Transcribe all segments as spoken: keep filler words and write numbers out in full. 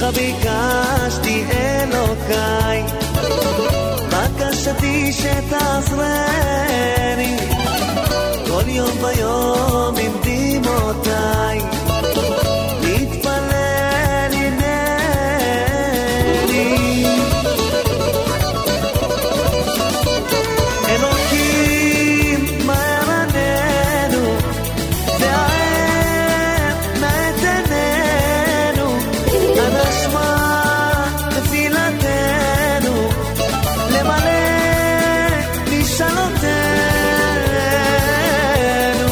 ביקשתי אלוקיי, בקשתי שתעזרני כל יום ויום עם דמעותיי, להתפלל הנני. אלוקים מהר עננו והאר נא את עינינו, אנא שמע תפילתנו, למלא משאלותינו.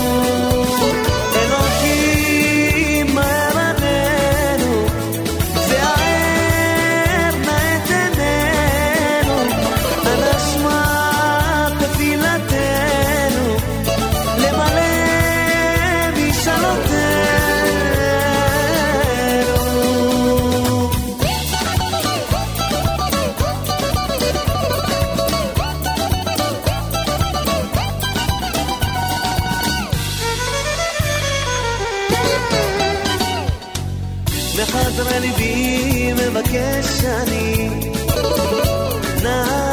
אלוקים מהר עננו והאר נא את עינינו, אנא שמע תפילתנו, למלא משאלותינו. בחדרי ליבי מבקש אני, נא